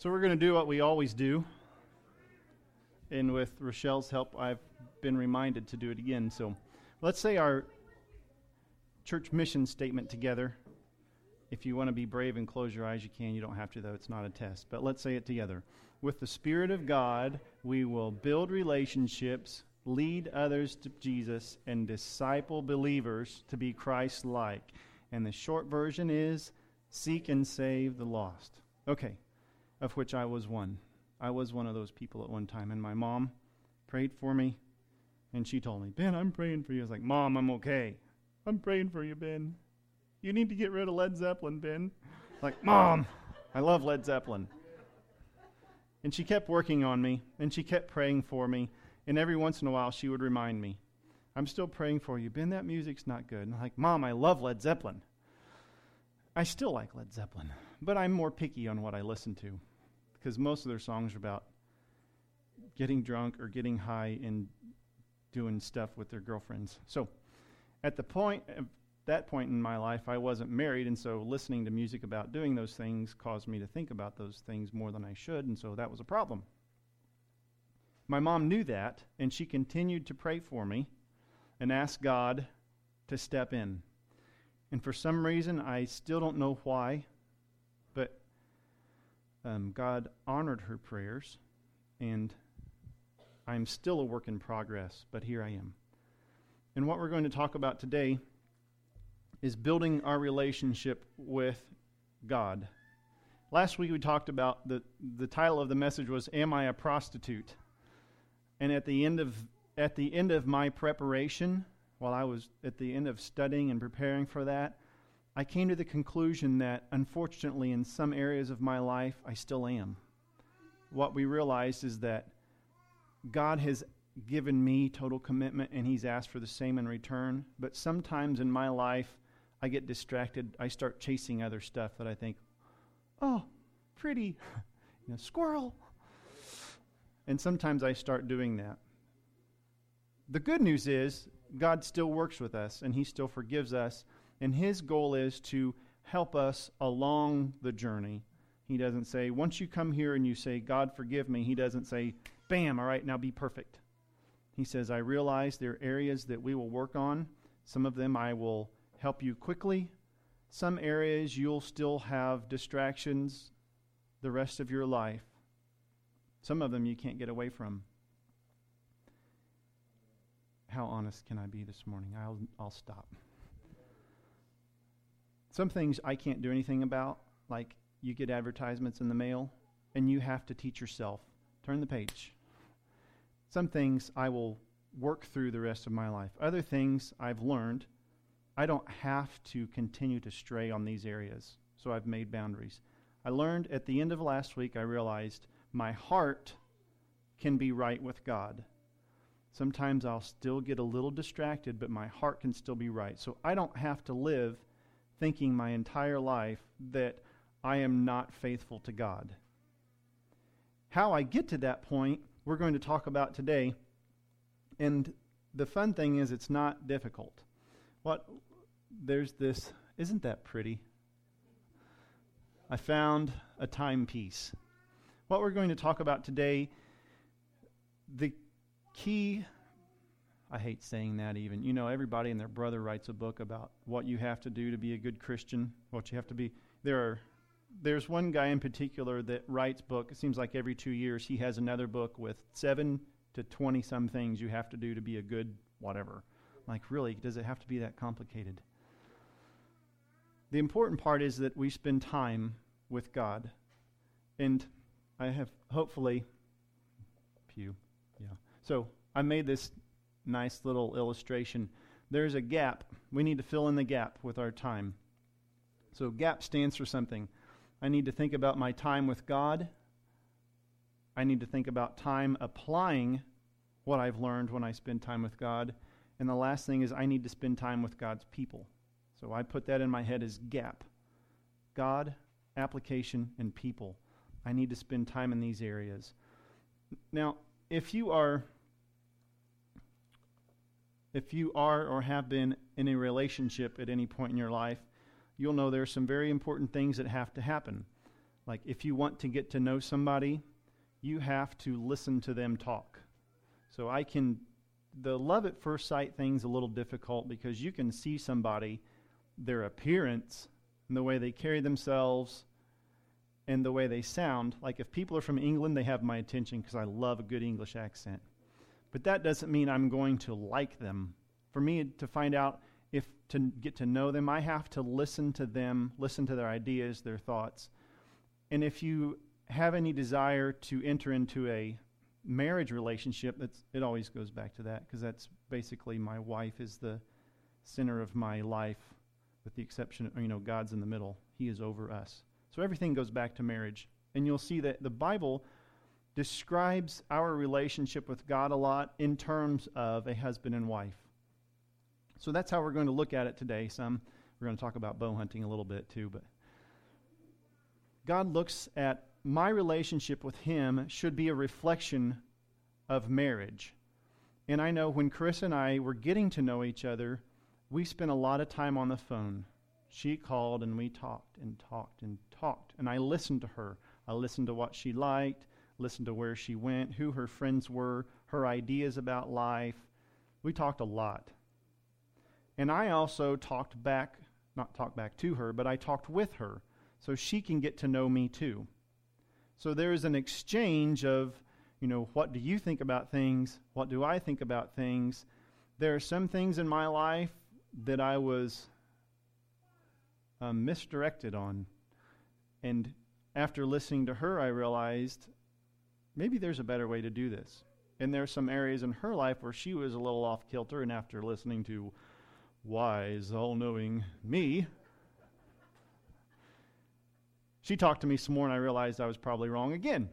So we're going to do what we always do. And with Rochelle's help, I've been reminded to do it again. So let's say our church mission statement together. If you want to be brave and close your eyes, you can. You don't have to, though. It's not a test. But let's say it together. With the Spirit of God, we will build relationships, lead others to Jesus, and disciple believers to be Christ-like. And the short version is, seek and save the lost. Okay, of which I was one. I was one of those people at one time. And my mom prayed for me, and she told me, Ben, I'm praying for you. I was like, Mom, I'm okay. I'm praying for you, Ben. You need to get rid of Led Zeppelin, Ben. Like, Mom, I love Led Zeppelin. And she kept working on me, and she kept praying for me. And every once in a while, she would remind me, I'm still praying for you. Ben, that music's not good. And I'm like, Mom, I love Led Zeppelin. I still like Led Zeppelin, but I'm more picky on what I listen to because most of their songs are about getting drunk or getting high and doing stuff with their girlfriends. So at that point in my life, I wasn't married, and so listening to music about doing those things caused me to think about those things more than I should, and so that was a problem. My mom knew that, and she continued to pray for me and ask God to step in. And for some reason, I still don't know why, but God honored her prayers, and I'm still a work in progress, but here I am. And what we're going to talk about today is building our relationship with God. Last week we talked about the title of the message was, Am I a Prostitute? And at the end of my preparation, while I was at the end of studying and preparing for that, I came to the conclusion that, unfortunately, in some areas of my life, I still am. What we realized is that God has given me total commitment, and He's asked for the same in return. But sometimes in my life, I get distracted. I start chasing other stuff that I think, oh, pretty, squirrel. And sometimes I start doing that. The good news is, God still works with us, and He still forgives us, and His goal is to help us along the journey. He doesn't say, once you come here and you say, God, forgive me, He doesn't say, bam, all right, now be perfect. He says, I realize there are areas that we will work on. Some of them I will help you quickly. Some areas you'll still have distractions the rest of your life. Some of them you can't get away from. How honest can I be this morning? I'll stop. Some things I can't do anything about, like you get advertisements in the mail, and you have to teach yourself. Turn the page. Some things I will work through the rest of my life. Other things I've learned, I don't have to continue to stray on these areas, so I've made boundaries. I learned at the end of last week, I realized my heart can be right with God. Sometimes I'll still get a little distracted, but my heart can still be right. So I don't have to live thinking my entire life that I am not faithful to God. How I get to that point, we're going to talk about today. And the fun thing is it's not difficult. There's this, isn't that pretty? I found a timepiece. What we're going to talk about today, the key, I hate saying that even. Everybody and their brother writes a book about what you have to do to be a good Christian, what you have to be. There's one guy in particular that writes book. It seems like every 2 years he has another book with 7 to 20 some things you have to do to be a good whatever. Like, really, does it have to be that complicated? The important part is that we spend time with God. And I have hopefully, So I made this nice little illustration. There's a gap. We need to fill in the gap with our time. So gap stands for something. I need to think about my time with God. I need to think about time applying what I've learned when I spend time with God. And the last thing is I need to spend time with God's people. So I put that in my head as gap. God, application, and people. I need to spend time in these areas. Now, if you are or have been in a relationship at any point in your life, you'll know there are some very important things that have to happen. Like, if you want to get to know somebody, you have to listen to them talk. So the love at first sight thing's a little difficult because you can see somebody, their appearance, and the way they carry themselves, and the way they sound. Like, if people are from England, they have my attention because I love a good English accent. But that doesn't mean I'm going to like them. For me to find out to get to know them, I have to listen to them, listen to their ideas, their thoughts. And if you have any desire to enter into a marriage relationship, it always goes back to that, because that's basically, my wife is the center of my life, with the exception of, God's in the middle. He is over us. So everything goes back to marriage. And you'll see that the Bible describes our relationship with God a lot in terms of a husband and wife. So that's how we're going to look at it today. We're going to talk about bow hunting a little bit too, but God looks at my relationship with Him should be a reflection of marriage. And I know when Chris and I were getting to know each other, we spent a lot of time on the phone. She called and we talked and talked and talked. And I listened to her. I listened to what she liked, listened to where she went, who her friends were, her ideas about life. We talked a lot. And I also not talked back to her, but I talked with her so she can get to know me too. So there is an exchange of, what do you think about things? What do I think about things? There are some things in my life that I was misdirected on. And after listening to her, I realized maybe there's a better way to do this. And there are some areas in her life where she was a little off kilter, and after listening to wise, all-knowing me, she talked to me some more, and I realized I was probably wrong again.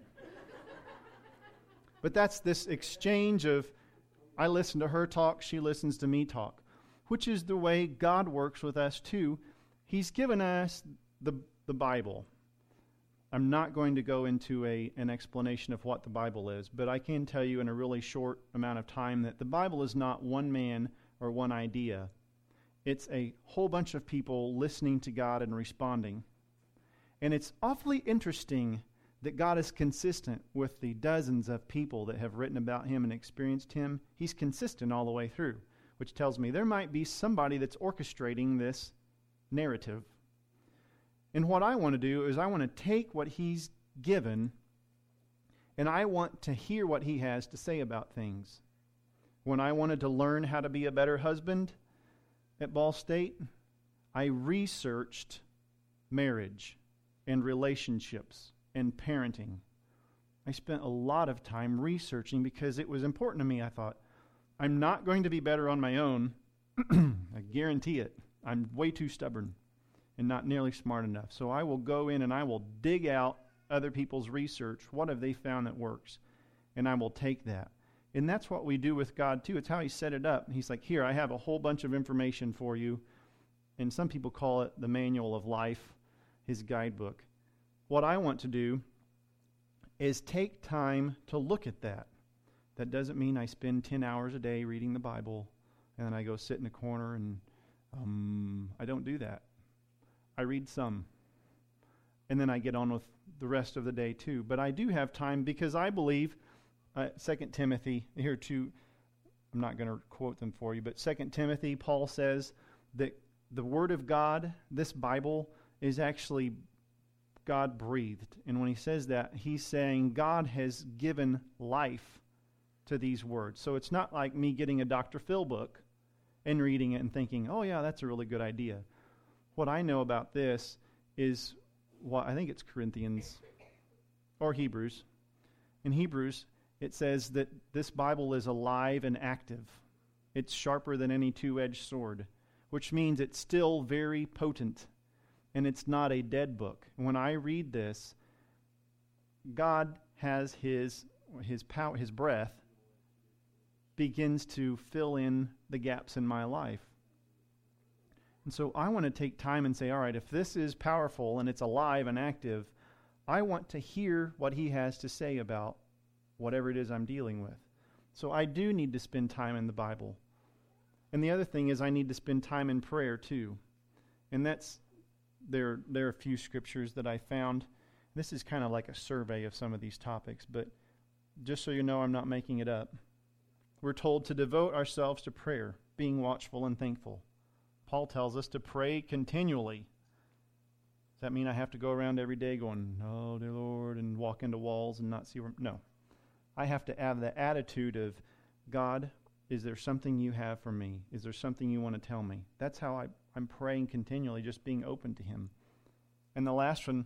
But that's this exchange of, I listen to her talk, she listens to me talk, which is the way God works with us too. He's given us the Bible. I'm not going to go into an explanation of what the Bible is, but I can tell you in a really short amount of time that the Bible is not one man or one idea. It's a whole bunch of people listening to God and responding. And it's awfully interesting that God is consistent with the dozens of people that have written about Him and experienced Him. He's consistent all the way through, which tells me there might be somebody that's orchestrating this narrative. And what I want to do is I want to take what He's given, and I want to hear what He has to say about things. When I wanted to learn how to be a better husband at Ball State, I researched marriage and relationships and parenting. I spent a lot of time researching because it was important to me. I thought, I'm not going to be better on my own. I guarantee it. I'm way too stubborn and not nearly smart enough. So I will go in and I will dig out other people's research. What have they found that works? And I will take that. And that's what we do with God too. It's how He set it up. He's like, here, I have a whole bunch of information for you. And some people call it the manual of life, His guidebook. What I want to do is take time to look at that. That doesn't mean I spend 10 hours a day reading the Bible and then I go sit in a corner and I don't do that. I read some. And then I get on with the rest of the day too. But I do have time because I believe 2 Timothy, here too, I'm not going to quote them for you, but 2 Timothy, Paul says that the Word of God, this Bible, is actually God-breathed. And when he says that, he's saying God has given life to these words. So it's not like me getting a Dr. Phil book and reading it and thinking, oh yeah, that's a really good idea. What I know about this is, I think it's Corinthians or Hebrews. In Hebrews, it says that this Bible is alive and active. It's sharper than any two-edged sword, which means it's still very potent, and it's not a dead book. When I read this, God has His power, His breath begins to fill in the gaps in my life. And so I want to take time and say, all right, if this is powerful and it's alive and active, I want to hear what He has to say about whatever it is I'm dealing with. So I do need to spend time in the Bible. And the other thing is I need to spend time in prayer too. And there are a few scriptures that I found. This is kind of like a survey of some of these topics, but just so you know, I'm not making it up. We're told to devote ourselves to prayer, being watchful and thankful. Paul tells us to pray continually. Does that mean I have to go around every day going, "Oh, dear Lord," and walk into walls and not see where? No. I have to have the attitude of, "God, is there something you have for me? Is there something you want to tell me?" That's how I'm praying continually, just being open to Him. And the last thing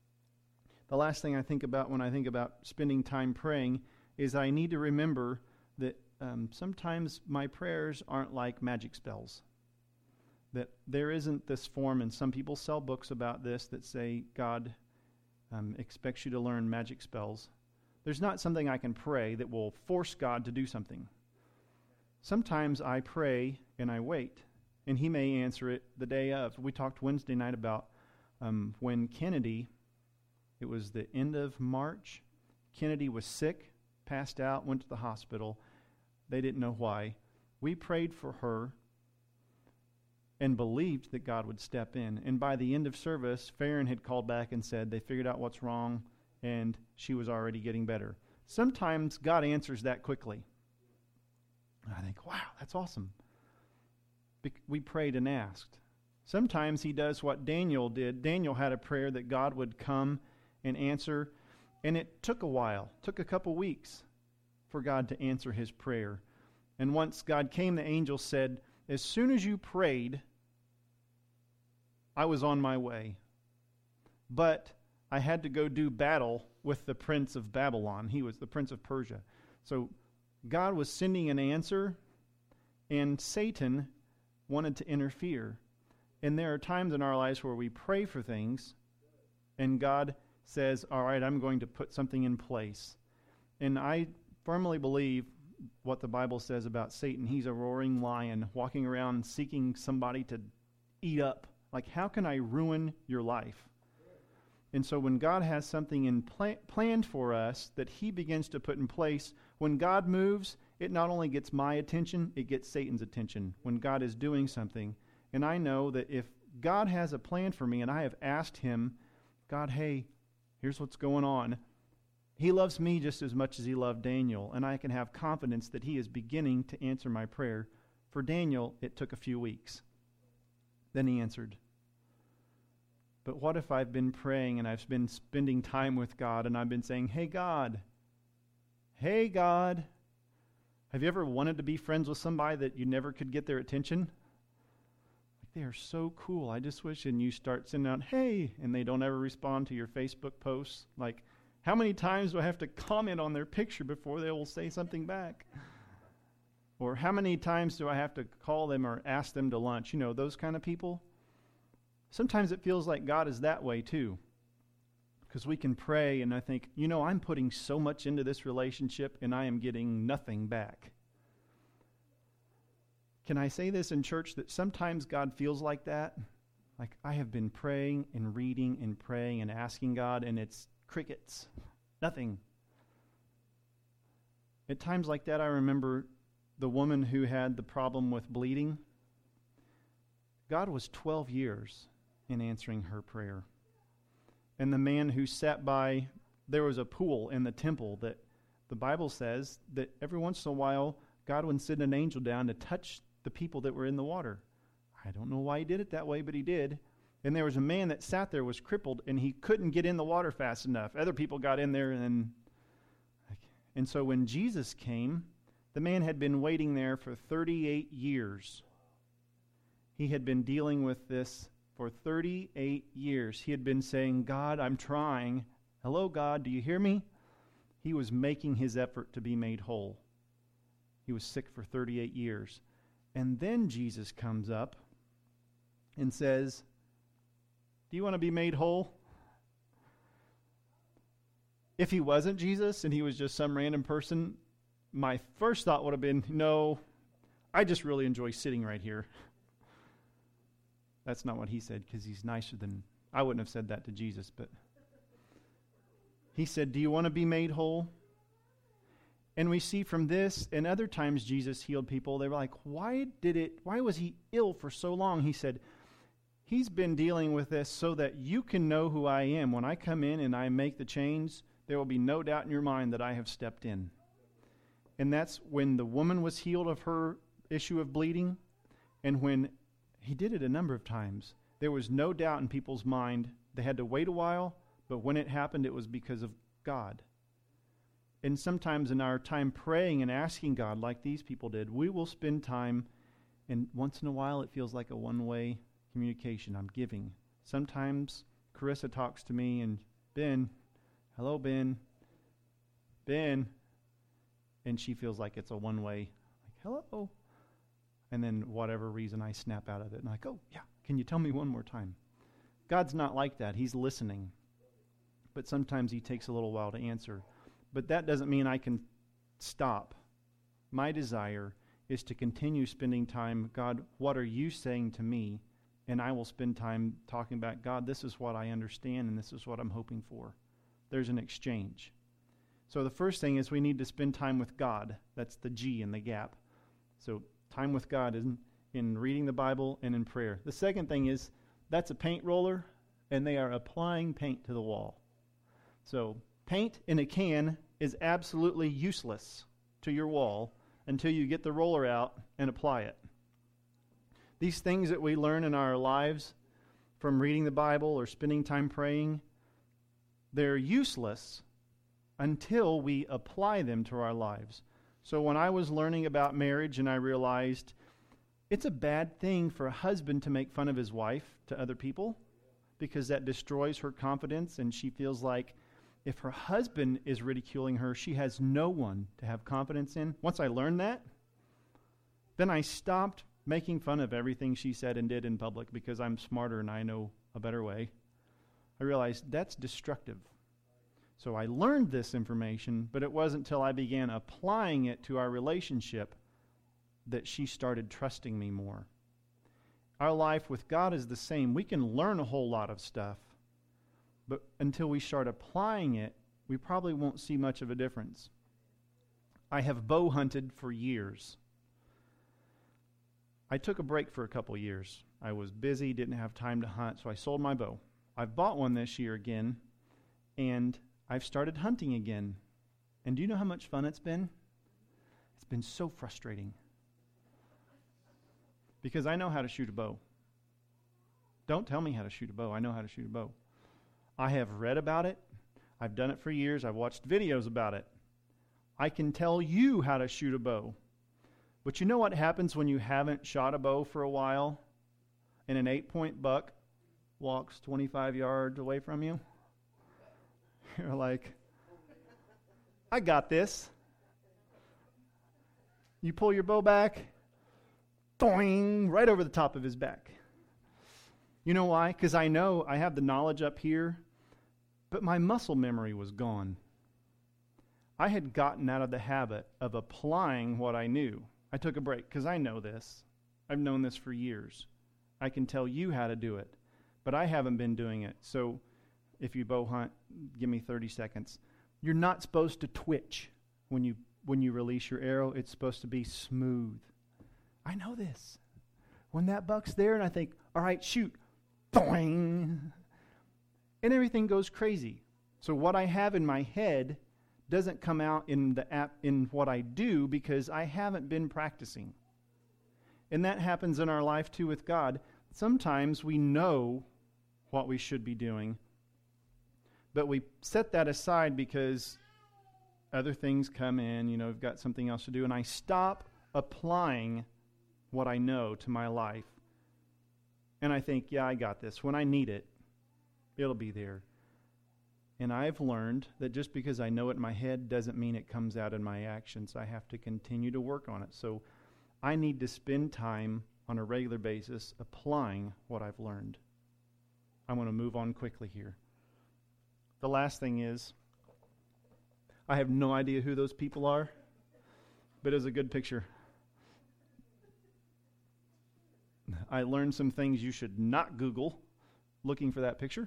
I think about when I think about spending time praying is I need to remember that sometimes my prayers aren't like magic spells. That there isn't this form, and some people sell books about this that say God expects you to learn magic spells. There's not something I can pray that will force God to do something. Sometimes I pray and I wait, and He may answer it the day of. We talked Wednesday night about when Kennedy, it was the end of March, Kennedy was sick, passed out, went to the hospital. They didn't know why. We prayed for her and believed that God would step in. And by the end of service, Farron had called back and said they figured out what's wrong, and she was already getting better. Sometimes God answers that quickly. I think, wow, that's awesome. We prayed and asked. Sometimes He does what Daniel did. Daniel had a prayer that God would come and answer, and it took a while, took a couple weeks for God to answer his prayer. And once God came, the angel said, "As soon as you prayed, I was on my way. But I had to go do battle with the prince of Babylon." He was the prince of Persia. So God was sending an answer, and Satan wanted to interfere. And there are times in our lives where we pray for things, and God says, "All right, I'm going to put something in place." And I firmly believe what the Bible says about Satan. He's a roaring lion walking around seeking somebody to eat up. Like, how can I ruin your life? And so when God has something planned for us that He begins to put in place, when God moves, it not only gets my attention, it gets Satan's attention when God is doing something. And I know that if God has a plan for me and I have asked Him, "God, hey, here's what's going on," He loves me just as much as He loved Daniel, and I can have confidence that He is beginning to answer my prayer. For Daniel, it took a few weeks. Then He answered. But what if I've been praying and I've been spending time with God and I've been saying, "Hey God, have you ever wanted to be friends with somebody that you never could get their attention? Like, they are so cool. I just wish," and you start sending out, "Hey," and they don't ever respond to your Facebook posts. Like, how many times do I have to comment on their picture before they will say something back? Or how many times do I have to call them or ask them to lunch? You know, those kind of people. Sometimes it feels like God is that way too. Because we can pray and I think, I'm putting so much into this relationship and I am getting nothing back. Can I say this in church, that sometimes God feels like that? Like, I have been praying and reading and praying and asking God, and it's crickets. Nothing. At times like that, I remember the woman who had the problem with bleeding. God was 12 years in answering her prayer. And the man who sat by, there was a pool in the temple that the Bible says that every once in a while, God would send an angel down to touch the people that were in the water. I don't know why He did it that way, but He did. And there was a man that sat there, was crippled, and he couldn't get in the water fast enough. Other people got in there, and so when Jesus came, the man had been waiting there for 38 years. He had been dealing with this for 38 years. He had been saying, "God, I'm trying. Hello, God, do you hear me?" He was making his effort to be made whole. He was sick for 38 years. And then Jesus comes up and says, "Do you want to be made whole?" If he wasn't Jesus and he was just some random person, my first thought would have been, "No, I just really enjoy sitting right here." That's not what he said, because he's nicer than... I wouldn't have said that to Jesus, but... He said, "Do you want to be made whole?" And we see from this, and other times Jesus healed people, they were like, why was he ill for so long? He said, He's been dealing with this so that you can know who I am. When I come in and I make the change, there will be no doubt in your mind that I have stepped in. And that's when the woman was healed of her issue of bleeding, and when he did it a number of times. There was no doubt in people's mind. They had to wait a while, but when it happened, it was because of God. And sometimes in our time praying and asking God, like these people did, we will spend time, and once in a while it feels like a one-way communication. I'm giving. Sometimes Carissa talks to me and, Ben, hello, Ben, and she feels like it's a one-way, like, hello. And then whatever reason I snap out of it and I'm like, oh, yeah, can you tell me one more time? God's not like that. He's listening. But sometimes he takes a little while to answer. But that doesn't mean I can stop. My desire is to continue spending time, God, what are you saying to me? And I will spend time talking about, God, this is what I understand and this is what I'm hoping for. There's an exchange. So the first thing is we need to spend time with God. That's the G in the gap. So time with God is in reading the Bible and in prayer. The second thing is that's a paint roller, and they are applying paint to the wall. So paint in a can is absolutely useless to your wall until you get the roller out and apply it. These things that we learn in our lives from reading the Bible or spending time praying, they're useless until we apply them to our lives. So when I was learning about marriage and I realized it's a bad thing for a husband to make fun of his wife to other people because that destroys her confidence and she feels like if her husband is ridiculing her, she has no one to have confidence in. Once I learned that, then I stopped making fun of everything she said and did in public because I'm smarter and I know a better way. I realized that's destructive. So I learned this information, but it wasn't until I began applying it to our relationship that she started trusting me more. Our life with God is the same. We can learn a whole lot of stuff, but until we start applying it, we probably won't see much of a difference. I have bow hunted for years. I took a break for a couple years. I was busy, didn't have time to hunt, so I sold my bow. I've bought one this year again, and I've started hunting again. And do you know how much fun it's been? It's been so frustrating. Because I know how to shoot a bow. Don't tell me how to shoot a bow. I know how to shoot a bow. I have read about it. I've done it for years. I've watched videos about it. I can tell you how to shoot a bow. But you know what happens when you haven't shot a bow for a while and an 8-point buck walks 25 yards away from you? You're like, I got this. You pull your bow back, doing, right over the top of his back. You know why? Because I know I have the knowledge up here, but my muscle memory was gone. I had gotten out of the habit of applying what I knew. I took a break because I know this. I've known this for years. I can tell you how to do it, but I haven't been doing it. So if you bow hunt, give me 30 seconds. You're not supposed to twitch when you release your arrow. It's supposed to be smooth. I know this. When that buck's there and I think, all right, shoot, boing, and everything goes crazy. So what I have in my head doesn't come out in what I do because I haven't been practicing. And that happens in our life too with God. Sometimes we know what we should be doing, but we set that aside because other things come in, we've got something else to do, and I stop applying what I know to my life. And I think, yeah, I got this. When I need it, it'll be there. And I've learned that just because I know it in my head doesn't mean it comes out in my actions. I have to continue to work on it. So I need to spend time on a regular basis applying what I've learned. I want to move on quickly here. The last thing is, I have no idea who those people are, but it's a good picture. I learned some things you should not Google looking for that picture.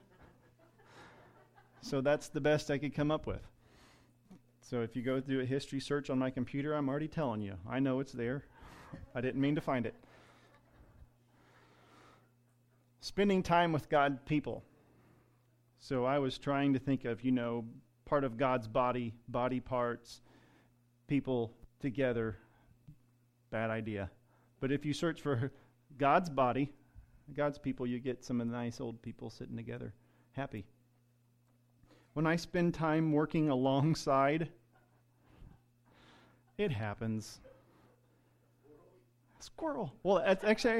So that's the best I could come up with. So if you go through a history search on my computer, I'm already telling you. I know it's there. I didn't mean to find it. spending time with God people. So I was trying to think of, part of God's body parts, people together. Bad idea. But if you search for God's body, God's people, you get some of the nice old people sitting together, happy. When I spend time working alongside, it happens. Squirrel. Well, that's actually...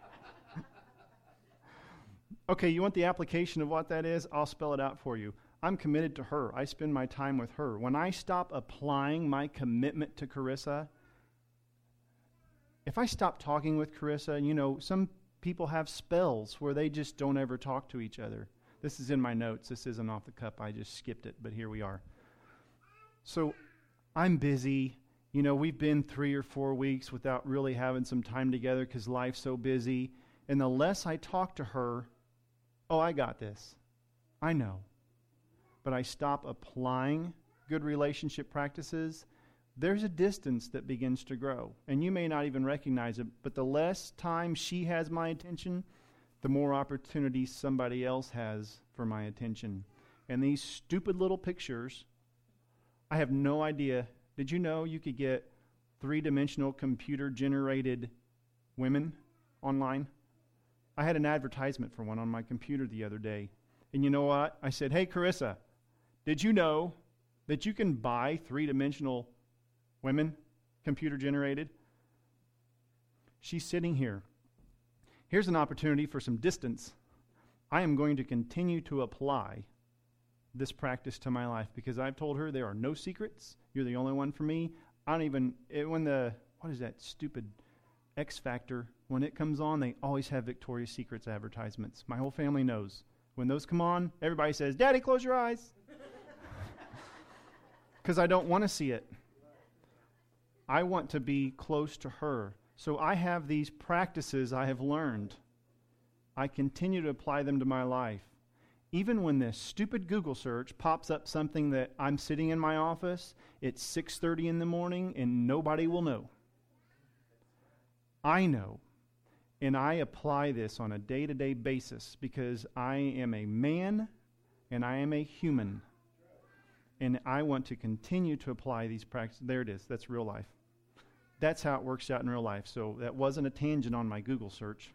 Okay, you want the application of what that is? I'll spell it out for you. I'm committed to her. I spend my time with her. When I stop applying my commitment to Carissa, if I stop talking with Carissa, some people have spells where they just don't ever talk to each other. This is in my notes. This isn't off the cuff. I just skipped it, but here we are. So I'm busy. We've been 3 or 4 weeks without really having some time together because life's so busy. And the less I talk to her, oh, I got this. I know. But I stop applying good relationship practices, there's a distance that begins to grow. And you may not even recognize it, but the less time she has my attention, the more opportunity somebody else has for my attention. And these stupid little pictures, I have no idea. Did you know you could get 3-dimensional computer-generated women online? I had an advertisement for one on my computer the other day. And you know what? I said, hey, Carissa, did you know that you can buy 3-dimensional women, computer-generated? She's sitting here. Here's an opportunity for some distance. I am going to continue to apply this practice to my life because I've told her there are no secrets. You're the only one for me. What is that stupid X Factor? When it comes on, they always have Victoria's Secrets advertisements. My whole family knows. When those come on, everybody says, Daddy, close your eyes. Because I don't want to see it. I want to be close to her. So I have these practices I have learned. I continue to apply them to my life. Even when this stupid Google search pops up something that I'm sitting in my office, it's 6:30 in the morning and nobody will know. I know. And I apply this on a day-to-day basis because I am a man and I am a human. And I want to continue to apply these practices. There it is. That's real life. That's how it works out in real life. So that wasn't a tangent on my Google search.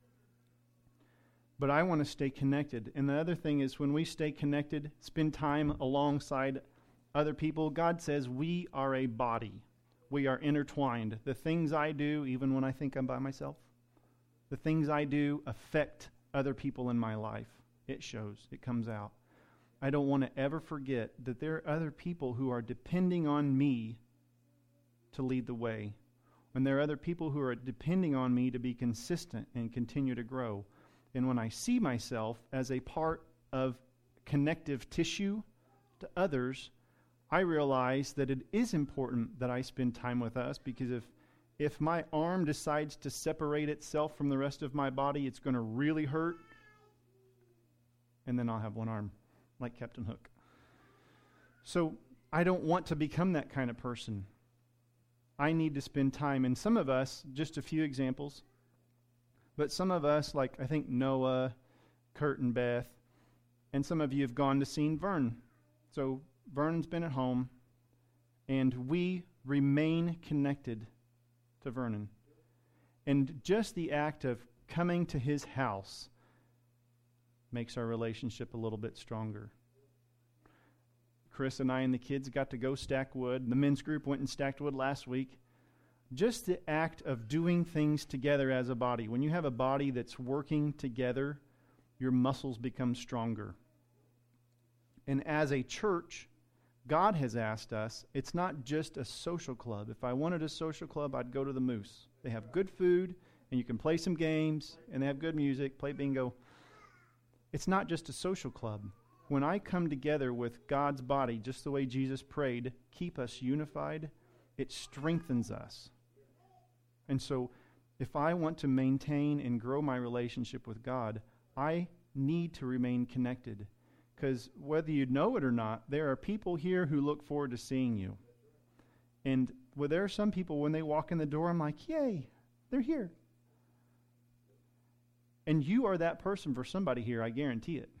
But I want to stay connected. And the other thing is when we stay connected, spend time alongside other people, God says we are a body. We are intertwined. The things I do, even when I think I'm by myself, the things I do affect other people in my life. It shows. It comes out. I don't want to ever forget that there are other people who are depending on me to lead the way. And there are other people who are depending on me to be consistent and continue to grow. And when I see myself as a part of connective tissue to others, I realize that it is important that I spend time with us because if my arm decides to separate itself from the rest of my body, it's going to really hurt. And then I'll have one arm, like Captain Hook. So I don't want to become that kind of person. I need to spend time. And some of us, just a few examples, but some of us, like I think Noah, Kurt, and Beth, and some of you have gone to see Vern. So Vern's been at home, and we remain connected to Vernon. And just the act of coming to his house makes our relationship a little bit stronger. Chris and I and the kids got to go stack wood. The men's group went and stacked wood last week. Just the act of doing things together as a body. When you have a body that's working together, your muscles become stronger. And as a church, God has asked us, it's not just a social club. If I wanted a social club, I'd go to the Moose. They have good food, and you can play some games, and they have good music, play bingo. It's not just a social club. When I come together with God's body, just the way Jesus prayed, keep us unified, it strengthens us. And so if I want to maintain and grow my relationship with God, I need to remain connected. Because whether you know it or not, there are people here who look forward to seeing you. And there are some people, when they walk in the door, I'm like, yay, they're here. And you are that person for somebody here, I guarantee it.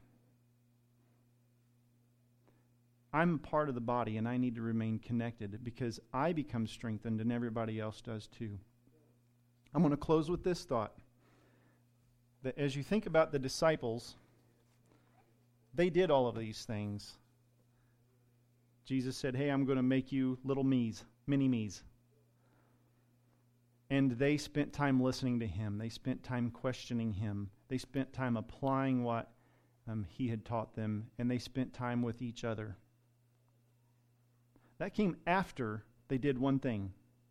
I'm part of the body, and I need to remain connected because I become strengthened and everybody else does too. I'm going to close with this thought. That as you think about the disciples, they did all of these things. Jesus said, hey, I'm going to make you little me's, mini me's. And they spent time listening to him. They spent time questioning him. They spent time applying what he had taught them. And they spent time with each other. That came after they did one thing.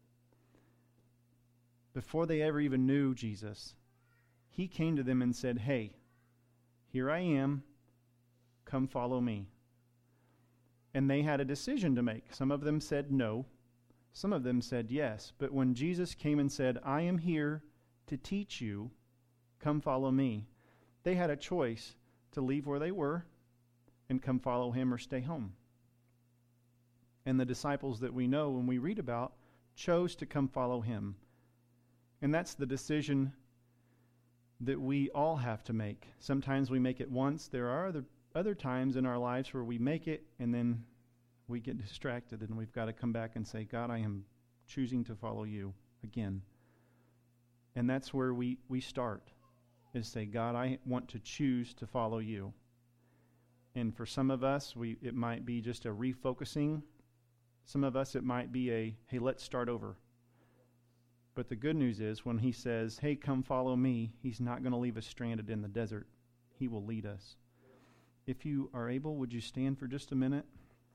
Before they ever even knew Jesus, he came to them and said, hey, here I am. Come follow me. And they had a decision to make. Some of them said no. Some of them said yes. But when Jesus came and said, I am here to teach you, come follow me, they had a choice to leave where they were and come follow him or stay home. And the disciples that we know and we read about chose to come follow him. And that's the decision that we all have to make. Sometimes we make it once. There are other times in our lives where we make it and then we get distracted and we've got to come back and say, God, I am choosing to follow you again. And that's where we start, is say, God, I want to choose to follow you. And for some of us, it might be just a refocusing. Some of us, it might be a, hey, let's start over. But the good news is when he says, hey, come follow me, he's not going to leave us stranded in the desert. He will lead us. If you are able, would you stand for just a minute?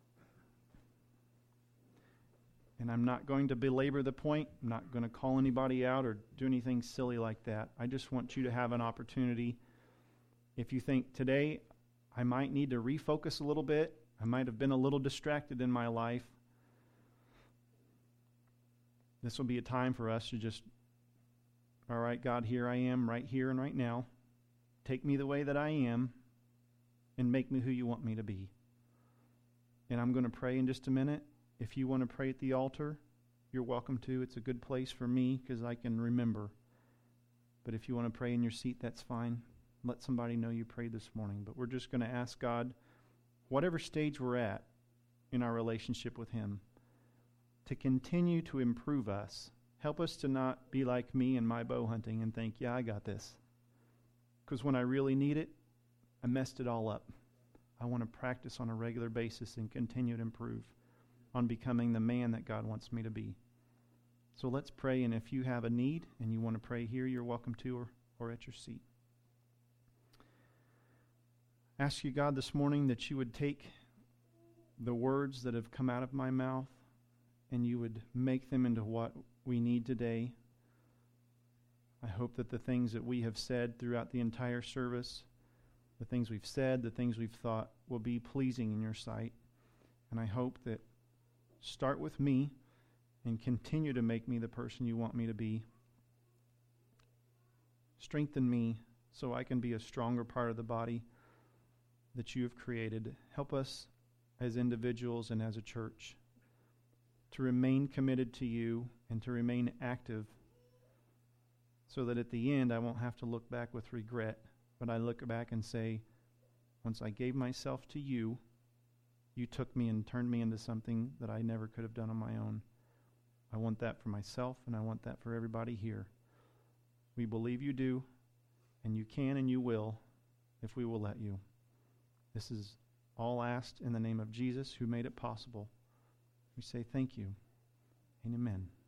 And I'm not going to belabor the point. I'm not going to call anybody out or do anything silly like that. I just want you to have an opportunity. If you think today I might need to refocus a little bit, I might have been a little distracted in my life, this will be a time for us to just, all right, God, here I am, right here and right now. Take me the way that I am and make me who you want me to be. And I'm going to pray in just a minute. If you want to pray at the altar, you're welcome to. It's a good place for me because I can remember. But if you want to pray in your seat, that's fine. Let somebody know you prayed this morning. But we're just going to ask God, whatever stage we're at in our relationship with him, to continue to improve us. Help us to not be like me and my bow hunting and think, yeah, I got this. Because when I really need it, I messed it all up. I want to practice on a regular basis and continue to improve on becoming the man that God wants me to be. So let's pray, and if you have a need and you want to pray here, you're welcome to or at your seat. Ask you, God, this morning that you would take the words that have come out of my mouth and you would make them into what we need today. I hope that the things that we have said throughout the entire service, the things we've said, the things we've thought, will be pleasing in your sight. And I hope that start with me and continue to make me the person you want me to be. Strengthen me so I can be a stronger part of the body that you have created. Help us as individuals and as a church to remain committed to you and to remain active so that at the end I won't have to look back with regret, but I look back and say, once I gave myself to you, you took me and turned me into something that I never could have done on my own. I want that for myself and I want that for everybody here. We believe you do, and you can and you will if we will let you. This is all asked in the name of Jesus, who made it possible. We say thank you and amen.